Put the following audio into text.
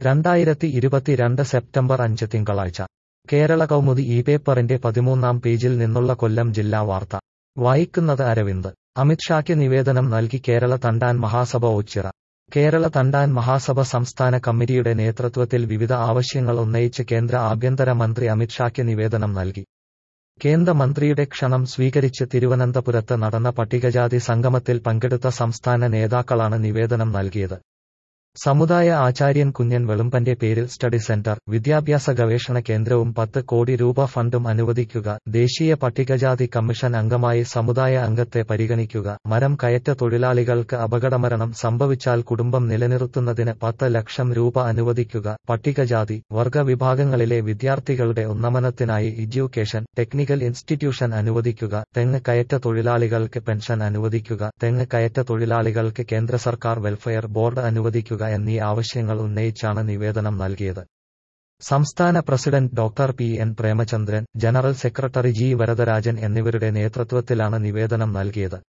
2022 September 5 തിങ്കളാഴ്ച കേരള കൗമുദി ഈ പേപ്പറിന്റെ 13-ാം പേജിൽ നിന്നുള്ള കൊല്ലം ജില്ലാ വാർത്ത വായിക്കുന്നത് അരവിന്ദ്. അമിത്ഷായ്ക്ക് നിവേദനം നൽകി കേരള തണ്ടാൻ മഹാസഭ ഓച്ചിറ. കേരള തണ്ടാൻ മഹാസഭ സംസ്ഥാന കമ്മിറ്റിയുടെ നേതൃത്വത്തിൽ വിവിധ ആവശ്യങ്ങൾ ഉന്നയിച്ച് കേന്ദ്ര ആഭ്യന്തര മന്ത്രി അമിത്ഷായ്ക്ക് നിവേദനം നൽകി. കേന്ദ്രമന്ത്രിയുടെ ക്ഷണം സ്വീകരിച്ച് തിരുവനന്തപുരത്ത് നടന്ന പട്ടികജാതി സംഗമത്തിൽ പങ്കെടുത്ത സംസ്ഥാന നേതാക്കളാണ് നിവേദനം നൽകിയത്. സമുദായ ആചാര്യൻ കുഞ്ഞൻ വെളുമ്പന്റെ പേരിൽ സ്റ്റഡി സെന്റർ, വിദ്യാഭ്യാസ ഗവേഷണ കേന്ദ്രവും 10 കോടി രൂപ ഫണ്ടും അനുവദിക്കുക, ദേശീയ പട്ടികജാതി കമ്മീഷൻ അംഗമായി സമുദായ അംഗത്തെ പരിഗണിക്കുക, മരം കയറ്റ തൊഴിലാളികൾക്ക് അപകടമരണം സംഭവിച്ചാൽ കുടുംബം നിലനിർത്തുന്നതിന് 10 ലക്ഷം രൂപ അനുവദിക്കുക, പട്ടികജാതി വർഗ വിഭാഗങ്ങളിലെ വിദ്യാർത്ഥികളുടെ ഉന്നമനത്തിനായി എഡ്യൂക്കേഷൻ ടെക്നിക്കൽ ഇൻസ്റ്റിറ്റ്യൂഷൻ അനുവദിക്കുക, തെങ്ങ് കയറ്റ തൊഴിലാളികൾക്ക് പെൻഷൻ അനുവദിക്കുക, തെങ്ങ് കയറ്റ തൊഴിലാളികൾക്ക് കേന്ദ്ര സർക്കാർ വെൽഫെയർ ബോർഡ് അനുവദിക്കുക എന്നീ ആവശ്യങ്ങൾ ഉന്നയിച്ചാണ് നിവേദനം നൽകിയത്. സംസ്ഥാന president doctor P N. Premachandran, general secretary G. Varadarajan എന്നിവരുടെ നേതൃത്വത്തിലാണ് നിവേദനം നൽകിയത്.